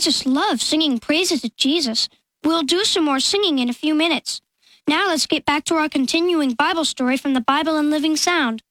just love singing praises to Jesus. We'll do some more singing in a few minutes. Now let's get back to our continuing Bible story from the Bible in Living Sound.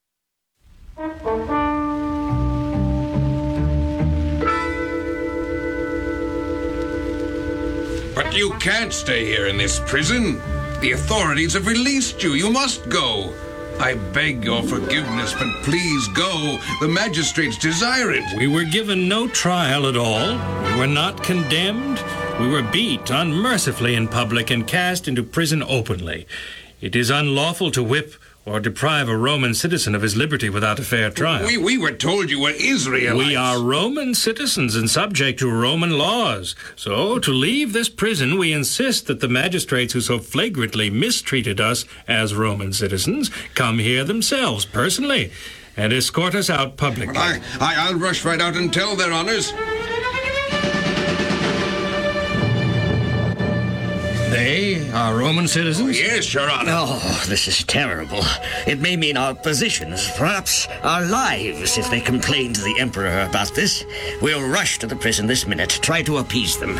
But you can't stay here in this prison. The authorities have released you. You must go. I beg your forgiveness, but please go. The magistrates desire it. We were given no trial at all. We were not condemned. We were beat unmercifully in public and cast into prison openly. It is unlawful to whip or deprive a Roman citizen of his liberty without a fair trial. We were told you were Israelites. We are Roman citizens and subject to Roman laws. So, to leave this prison, we insist that the magistrates who so flagrantly mistreated us as Roman citizens come here themselves, personally, and escort us out publicly. I'll rush right out and tell their honors. They are Roman citizens? Yes, Your Honor. Oh, this is terrible. It may mean our positions, perhaps our lives, if they complain to the Emperor about this. We'll rush to the prison this minute, try to appease them.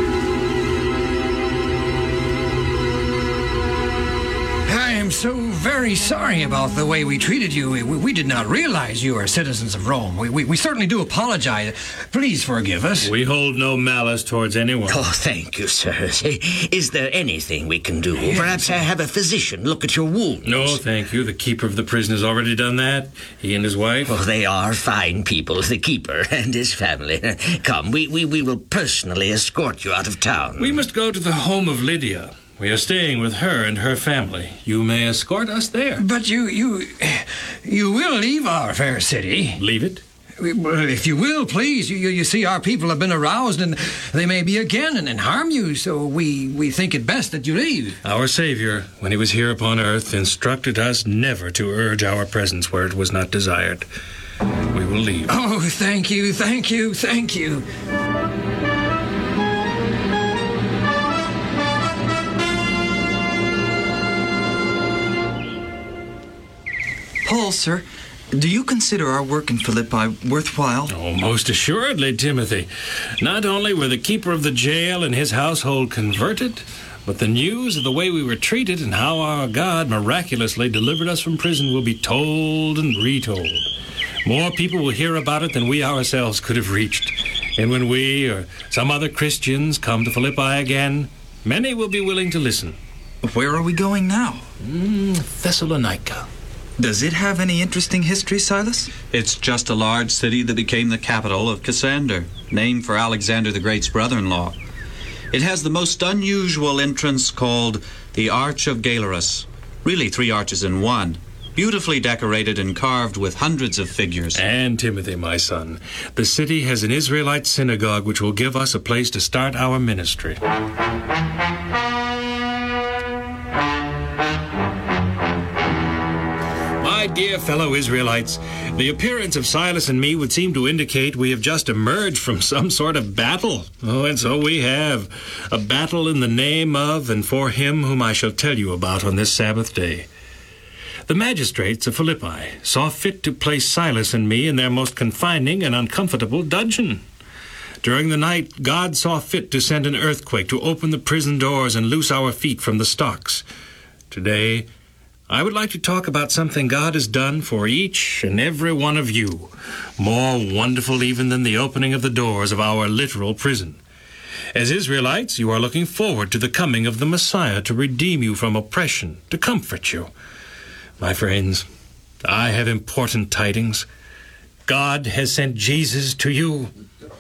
I am so very sorry about the way we treated you. We did not realize you are citizens of Rome. We certainly do apologize. Please forgive us. We hold no malice towards anyone. Oh, thank you, sir. Is there anything we can do? Perhaps have a physician look at your wounds? No, thank you. The keeper of the prison has already done that. He and his wife. Oh, they are fine people, the keeper and his family. Come, we will personally escort you out of town. We must go to the home of Lydia. We are staying with her and her family. You may escort us there. But you will leave our fair city. Leave it? Well, if you will, please. You see, our people have been aroused, and they may be again and harm you, so we think it best that you leave. Our Savior, when he was here upon earth, instructed us never to urge our presence where it was not desired. We will leave. Oh, thank you, thank you, thank you. Paul, sir, do you consider our work in Philippi worthwhile? Oh, most assuredly, Timothy. Not only were the keeper of the jail and his household converted, but the news of the way we were treated and how our God miraculously delivered us from prison will be told and retold. More people will hear about it than we ourselves could have reached. And when we or some other Christians come to Philippi again, many will be willing to listen. Where are we going now? Thessalonica. Does it have any interesting history, Silas? It's just a large city that became the capital of Cassander, named for Alexander the Great's brother-in-law. It has the most unusual entrance called the Arch of Galerius. Really 3 arches in one, beautifully decorated and carved with hundreds of figures. And Timothy, my son, the city has an Israelite synagogue which will give us a place to start our ministry. My dear fellow Israelites, the appearance of Silas and me would seem to indicate we have just emerged from some sort of battle. Oh, and so we have. A battle in the name of and for him whom I shall tell you about on this Sabbath day. The magistrates of Philippi saw fit to place Silas and me in their most confining and uncomfortable dungeon. During the night, God saw fit to send an earthquake to open the prison doors and loose our feet from the stocks. Today, I would like to talk about something God has done for each and every one of you, more wonderful even than the opening of the doors of our literal prison. As Israelites, you are looking forward to the coming of the Messiah to redeem you from oppression, to comfort you. My friends, I have important tidings. God has sent Jesus to you.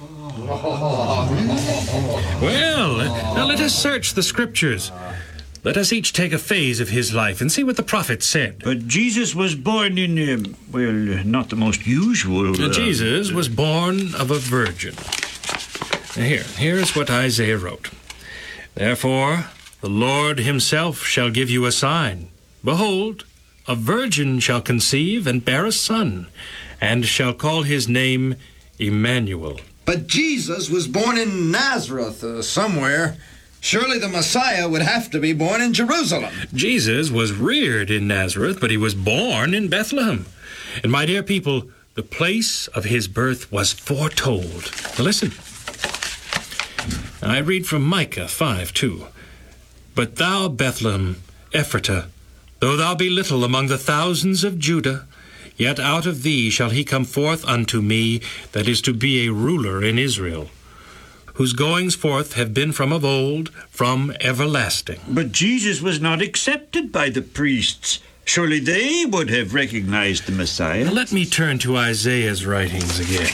Well, now let us search the Scriptures. Let us each take a phase of his life and see what the prophets said. But Jesus was born in, not the most usual... Jesus was born of a virgin. Here is what Isaiah wrote. Therefore, the Lord himself shall give you a sign. Behold, a virgin shall conceive and bear a son, and shall call his name Emmanuel. But Jesus was born in Nazareth, somewhere. Surely the Messiah would have to be born in Jerusalem. Jesus was reared in Nazareth, but he was born in Bethlehem. And my dear people, the place of his birth was foretold. Now listen. I read from Micah 5:2. But thou, Bethlehem, Ephratah, though thou be little among the thousands of Judah, yet out of thee shall he come forth unto me, that is to be a ruler in Israel, whose goings forth have been from of old, from everlasting. But Jesus was not accepted by the priests. Surely they would have recognized the Messiah. Now let me turn to Isaiah's writings again.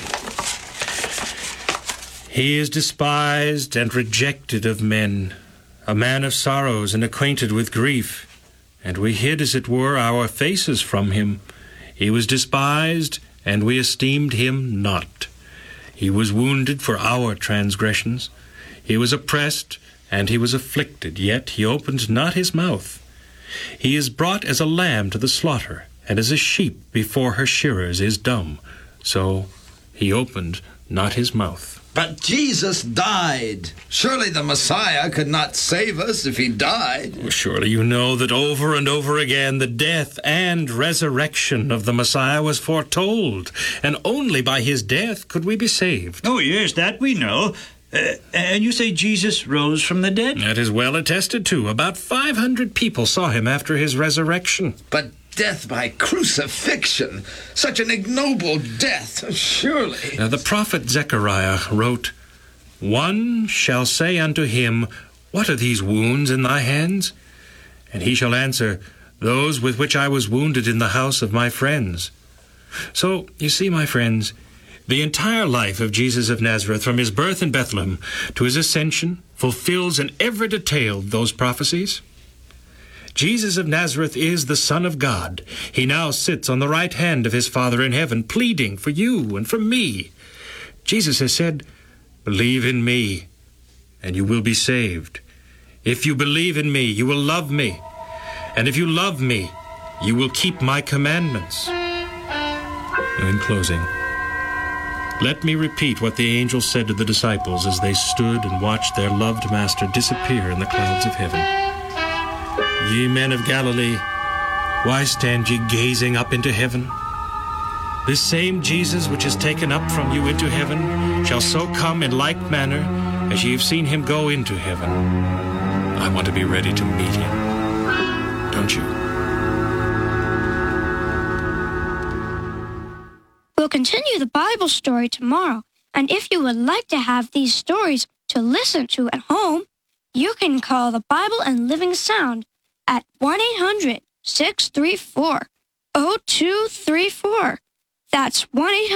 He is despised and rejected of men, a man of sorrows and acquainted with grief. And we hid, as it were, our faces from him. He was despised, and we esteemed him not. He was wounded for our transgressions. He was oppressed, and he was afflicted, yet he opened not his mouth. He is brought as a lamb to the slaughter, and as a sheep before her shearers is dumb. So he opened not his mouth. But Jesus died. Surely the Messiah could not save us if he died. Well, surely you know that over and over again the death and resurrection of the Messiah was foretold, and only by his death could we be saved. Oh, yes, that we know. And you say Jesus rose from the dead? That is well attested to. About 500 people saw him after his resurrection. But death by crucifixion, such an ignoble death, surely. Now the prophet Zechariah wrote, One shall say unto him, What are these wounds in thy hands? And he shall answer, Those with which I was wounded in the house of my friends. So, you see, my friends, the entire life of Jesus of Nazareth, from his birth in Bethlehem to his ascension, fulfills in every detail those prophecies. Jesus of Nazareth is the Son of God. He now sits on the right hand of his Father in heaven, pleading for you and for me. Jesus has said, Believe in me, and you will be saved. If you believe in me, you will love me. And if you love me, you will keep my commandments. In closing, let me repeat what the angel said to the disciples as they stood and watched their loved master disappear in the clouds of heaven. Ye men of Galilee, why stand ye gazing up into heaven? This same Jesus which is taken up from you into heaven shall so come in like manner as ye have seen him go into heaven. I want to be ready to meet him. Don't you? We'll continue the Bible story tomorrow, and if you would like to have these stories to listen to at home, you can call the Bible and Living Sound at 1-800-634-0234. That's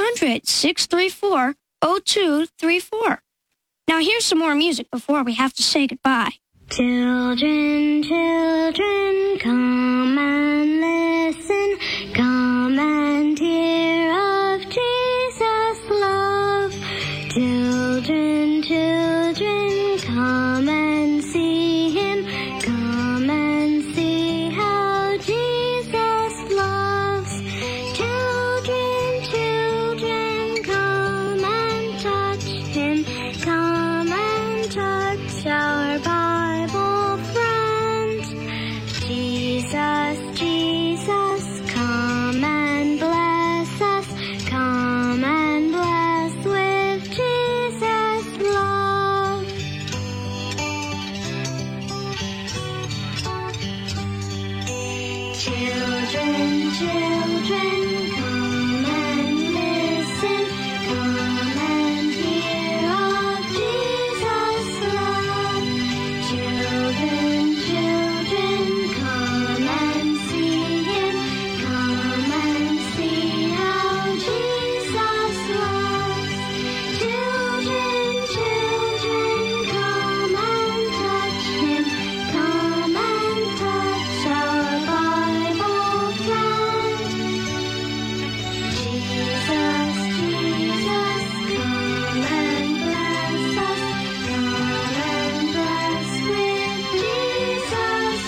1-800-634-0234. Now here's some more music before we have to say goodbye. Children, children, come and listen. Come and hear of Jesus' love. Children, children, come and see him. Come and see how Jesus loves. Children, children, come and touch him. Come and touch our Bible friend. Jesus, Jesus, come and bless us. Come and bless with Jesus' love. Children, children, come and listen. Come and hear of Jesus' love. Children, children, come and see him. Come and see how Jesus loves. Children, children, come and touch him. Come and touch our Bible friend. Jesus, Jesus, come and bless us. Come and bless with Jesus'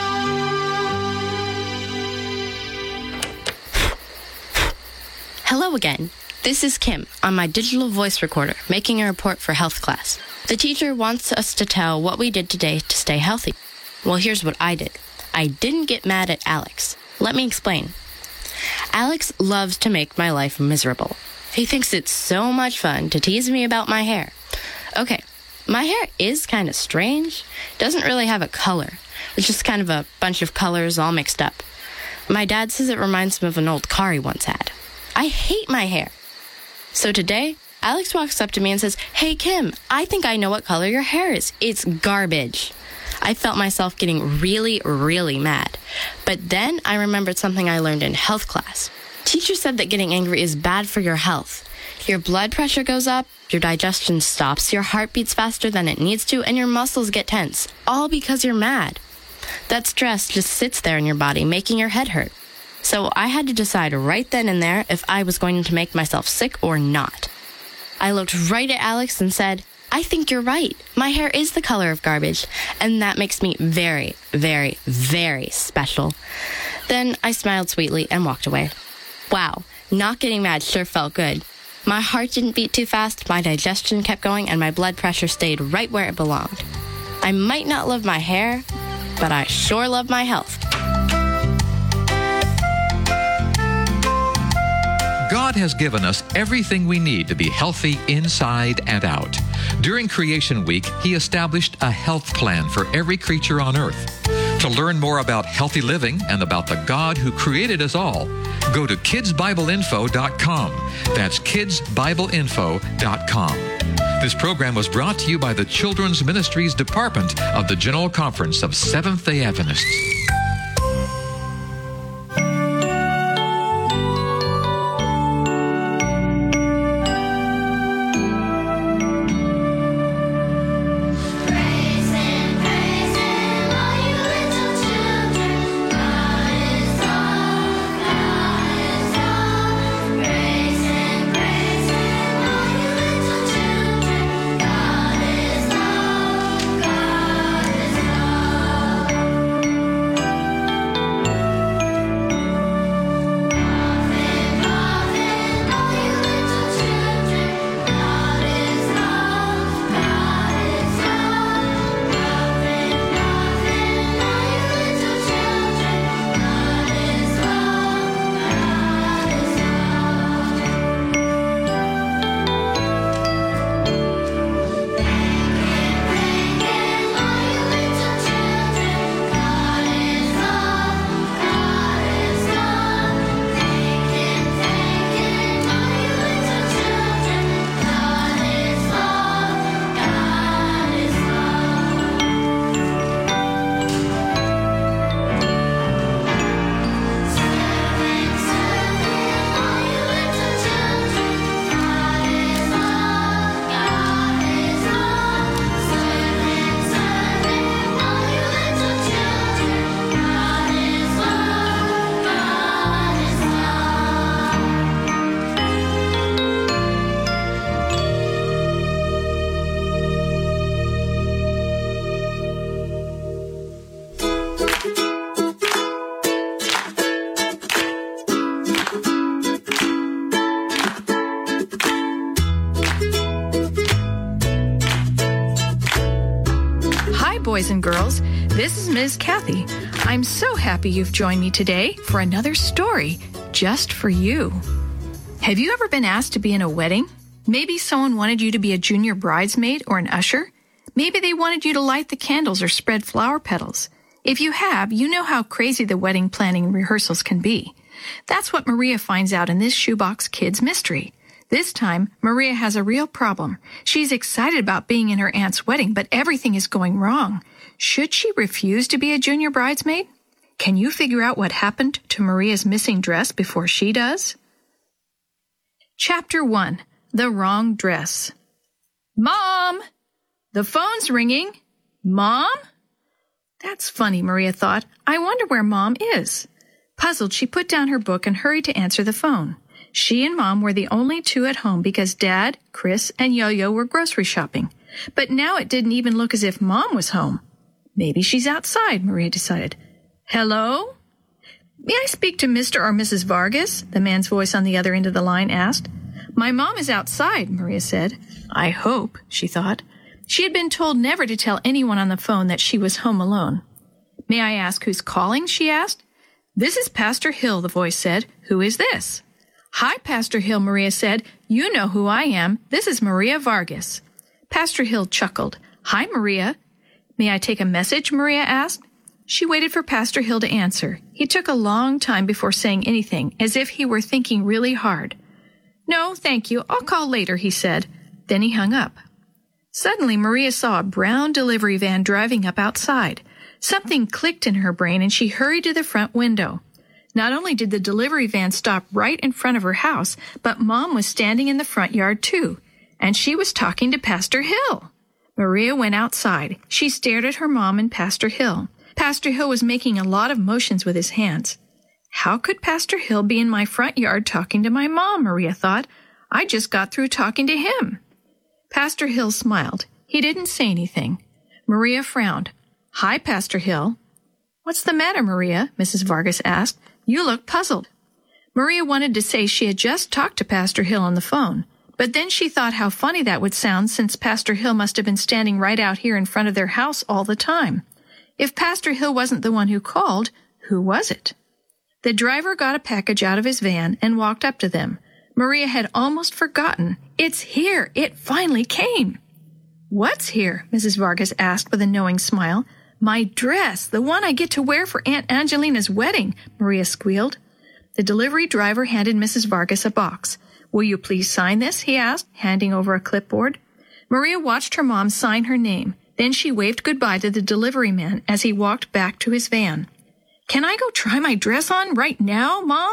love. Hello again. This is Kim on my digital voice recorder making a report for health class. The teacher wants us to tell what we did today to stay healthy. Well, here's what I did. I didn't get mad at Alex. Let me explain. Alex loves to make my life miserable. He thinks it's so much fun to tease me about my hair. Okay, My hair is kind of strange. Doesn't really have a color. It's just kind of a bunch of colors all mixed up. My dad says it reminds him of an old car he once had. I hate my hair. So today, Alex walks up to me and says, "Hey, Kim, I think I know what color your hair is. It's garbage." I felt myself getting really, really mad. But then I remembered something I learned in health class. Teacher said that getting angry is bad for your health. Your blood pressure goes up, your digestion stops, your heart beats faster than it needs to, and your muscles get tense, all because you're mad. That stress just sits there in your body, making your head hurt. So I had to decide right then and there if I was going to make myself sick or not. I looked right at Alex and said, "I think you're right. My hair is the color of garbage, and that makes me very, very, very special." Then I smiled sweetly and walked away. Wow, not getting mad sure felt good. My heart didn't beat too fast, my digestion kept going, and my blood pressure stayed right where it belonged. I might not love my hair, but I sure love my health. God has given us everything we need to be healthy inside and out. During Creation Week, He established a health plan for every creature on earth. To learn more about healthy living and about the God who created us all, go to kidsbibleinfo.com. That's kidsbibleinfo.com. This program was brought to you by the Children's Ministries Department of the General Conference of Seventh-day Adventists. boys and girls. This is Ms. Kathy. I'm so happy you've joined me today for another story just for you. Have you ever been asked to be in a wedding? Maybe someone wanted you to be a junior bridesmaid or an usher. Maybe they wanted you to light the candles or spread flower petals. If you have, you know how crazy the wedding planning and rehearsals can be. That's what Maria finds out in this Shoebox Kids mystery. This time, Maria has a real problem. She's excited about being in her aunt's wedding, but everything is going wrong. Should she refuse to be a junior bridesmaid? Can you figure out what happened to Maria's missing dress before she does? Chapter 1. The Wrong Dress. Mom! The phone's ringing. Mom? That's funny, Maria thought. I wonder where Mom is. Puzzled, she put down her book and hurried to answer the phone. She and Mom were the only two at home because Dad, Chris, and Yo-Yo were grocery shopping. But now it didn't even look as if Mom was home. Maybe she's outside, Maria decided. Hello? May I speak to Mr. or Mrs. Vargas? The man's voice on the other end of the line asked. My mom is outside, Maria said. I hope, she thought. She had been told never to tell anyone on the phone that she was home alone. May I ask who's calling? She asked. This is Pastor Hill, the voice said. Who is this? Hi, Pastor Hill, Maria said. You know who I am. This is Maria Vargas. Pastor Hill chuckled. "Hi, Maria." "May I take a message?" Maria asked. She waited for Pastor Hill to answer. He took a long time before saying anything, as if he were thinking really hard. "No, thank you. I'll call later," he said. Then he hung up. Suddenly, Maria saw a brown delivery van driving up outside. Something clicked in her brain, and she hurried to the front window. Not only did the delivery van stop right in front of her house, but Mom was standing in the front yard, too, and she was talking to Pastor Hill. Maria went outside. She stared at her mom and Pastor Hill. Pastor Hill was making a lot of motions with his hands. How could Pastor Hill be in my front yard talking to my mom, Maria thought. I just got through talking to him. Pastor Hill smiled. He didn't say anything. Maria frowned. "Hi, Pastor Hill." "What's the matter, Maria?" Mrs. Vargas asked. "You look puzzled." Maria wanted to say she had just talked to Pastor Hill on the phone, but then she thought how funny that would sound since Pastor Hill must have been standing right out here in front of their house all the time. If Pastor Hill wasn't the one who called, who was it? The driver got a package out of his van and walked up to them. Maria had almost forgotten. "It's here! It finally came!" "What's here?" Mrs. Vargas asked with a knowing smile. "My dress, the one I get to wear for Aunt Angelina's wedding," Maria squealed. The delivery driver handed Mrs. Vargas a box. "Will you please sign this?" he asked, handing over a clipboard. Maria watched her mom sign her name. Then she waved goodbye to the delivery man as he walked back to his van. "Can I go try my dress on right now, Mom?"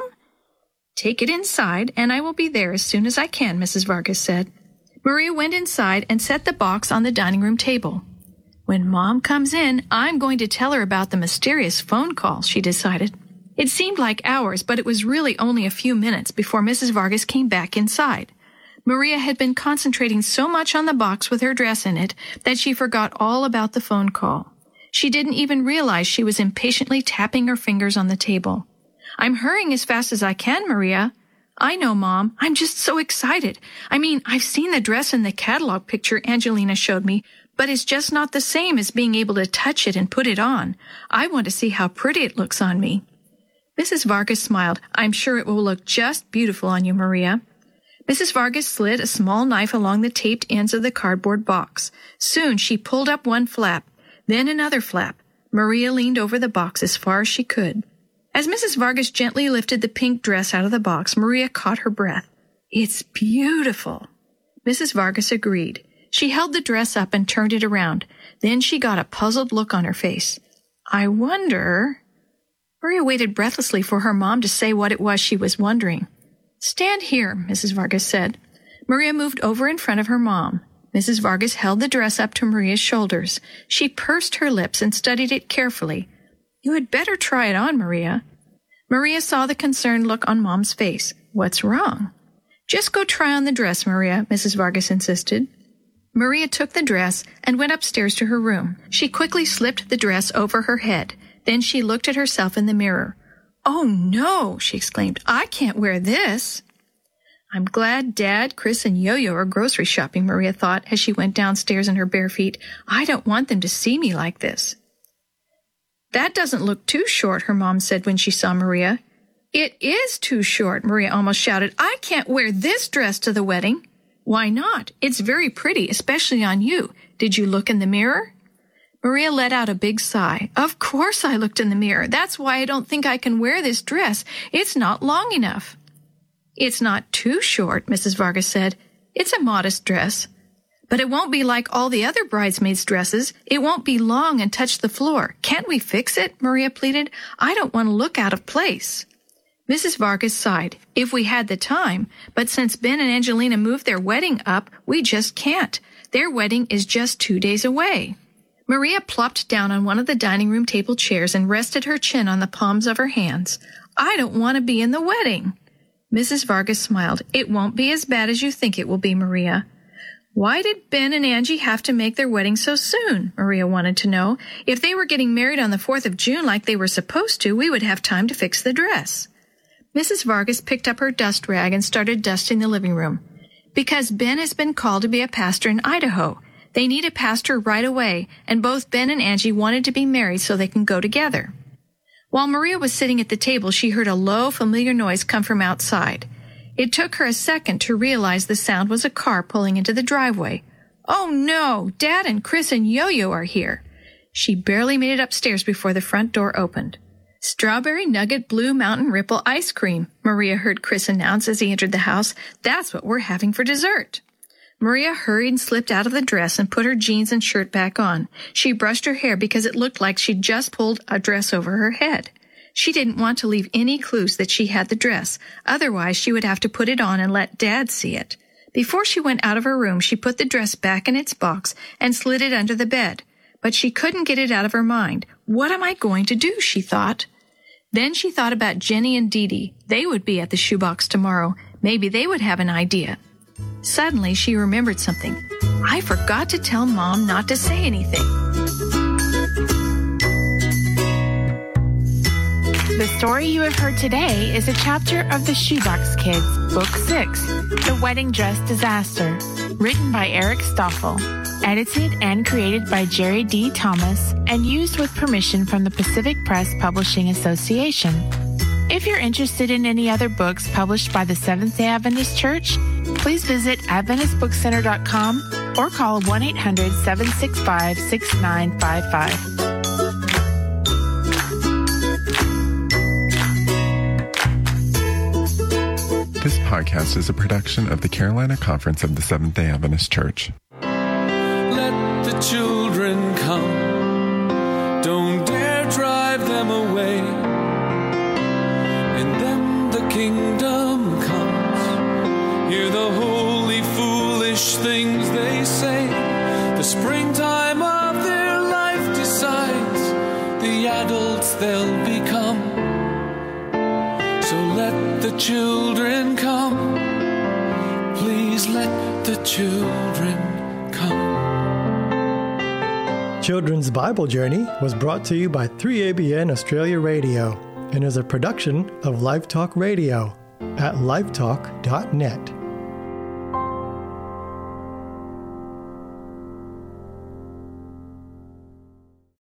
"Take it inside, and I will be there as soon as I can," Mrs. Vargas said. Maria went inside and set the box on the dining room table. "When Mom comes in, I'm going to tell her about the mysterious phone call," she decided. It seemed like hours, but it was really only a few minutes before Mrs. Vargas came back inside. Maria had been concentrating so much on the box with her dress in it that she forgot all about the phone call. She didn't even realize she was impatiently tapping her fingers on the table. "I'm hurrying as fast as I can, Maria." "I know, Mom. I'm just so excited. I mean, I've seen the dress in the catalog picture Angelina showed me, but it's just not the same as being able to touch it and put it on. I want to see how pretty it looks on me." Mrs. Vargas smiled. "I'm sure it will look just beautiful on you, Maria." Mrs. Vargas slid a small knife along the taped ends of the cardboard box. Soon she pulled up one flap, then another flap. Maria leaned over the box as far as she could. As Mrs. Vargas gently lifted the pink dress out of the box, Maria caught her breath. "It's beautiful." Mrs. Vargas agreed. She held the dress up and turned it around. Then she got a puzzled look on her face. "I wonder—" Maria waited breathlessly for her mom to say what it was she was wondering. "Stand here," Mrs. Vargas said. Maria moved over in front of her mom. Mrs. Vargas held the dress up to Maria's shoulders. She pursed her lips and studied it carefully. "You had better try it on, Maria." Maria saw the concerned look on Mom's face. "What's wrong?" "Just go try on the dress, Maria," Mrs. Vargas insisted. Maria took the dress and went upstairs to her room. She quickly slipped the dress over her head. Then she looked at herself in the mirror. "Oh, no," she exclaimed. "I can't wear this." "I'm glad Dad, Chris, and Yo-Yo are grocery shopping," Maria thought as she went downstairs in her bare feet. "I don't want them to see me like this." "That doesn't look too short," her mom said when she saw Maria. "It is too short," Maria almost shouted. "I can't wear this dress to the wedding." "Why not? It's very pretty, especially on you. Did you look in the mirror?" Maria let out a big sigh. "Of course I looked in the mirror. That's why I don't think I can wear this dress. It's not long enough." "It's not too short," Mrs. Vargas said. "It's a modest dress. But it won't be like all the other bridesmaids' dresses. It won't be long and touch the floor. Can't we fix it?" Maria pleaded. "I don't want to look out of place." Mrs. Vargas sighed. "If we had the time, but since Ben and Angelina moved their wedding up, we just can't. Their wedding is just 2 days away." Maria plopped down on one of the dining room table chairs and rested her chin on the palms of her hands. "I don't want to be in the wedding." Mrs. Vargas smiled. "It won't be as bad as you think it will be, Maria." "Why did Ben and Angie have to make their wedding so soon?" Maria wanted to know. "If they were getting married on the 4th of June like they were supposed to, we would have time to fix the dress." Mrs. Vargas picked up her dust rag and started dusting the living room. "Because Ben has been called to be a pastor in Idaho. They need a pastor right away, and both Ben and Angie wanted to be married so they can go together." While Maria was sitting at the table, she heard a low, familiar noise come from outside. It took her a second to realize the sound was a car pulling into the driveway. Oh no, Dad and Chris and Yo-Yo are here. She barely made it upstairs before the front door opened. Strawberry Nugget Blue Mountain Ripple ice cream, Maria heard Chris announce as he entered the house. That's what we're having for dessert. Maria hurried and slipped out of the dress and put her jeans and shirt back on. She brushed her hair because it looked like she'd just pulled a dress over her head. She didn't want to leave any clues that she had the dress. Otherwise, she would have to put it on and let Dad see it. Before she went out of her room, she put the dress back in its box and slid it under the bed. But she couldn't get it out of her mind. What am I going to do, she thought. Then she thought about Jenny and Dee Dee. They would be at the shoebox tomorrow. Maybe they would have an idea. Suddenly, she remembered something. I forgot to tell Mom not to say anything. The story you have heard today is a chapter of The Shoebox Kids, Book 6, The Wedding Dress Disaster, written by Eric Stoffel, edited and created by Jerry D. Thomas, and used with permission from the Pacific Press Publishing Association. If you're interested in any other books published by the Seventh-day Adventist Church, please visit AdventistBookCenter.com or call 1-800-765-6955. This podcast is a production of the Carolina Conference of the Seventh-day Adventist Church. Let the children come. Don't dare drive them away. And then the kingdom comes. Hear the holy, foolish things they say. The springtime of their life decides the adults they'll become. So let the children come. Please let the children come. Children's Bible Journey was brought to you by 3ABN Australia Radio and is a production of Live Talk Radio at livetalk.net.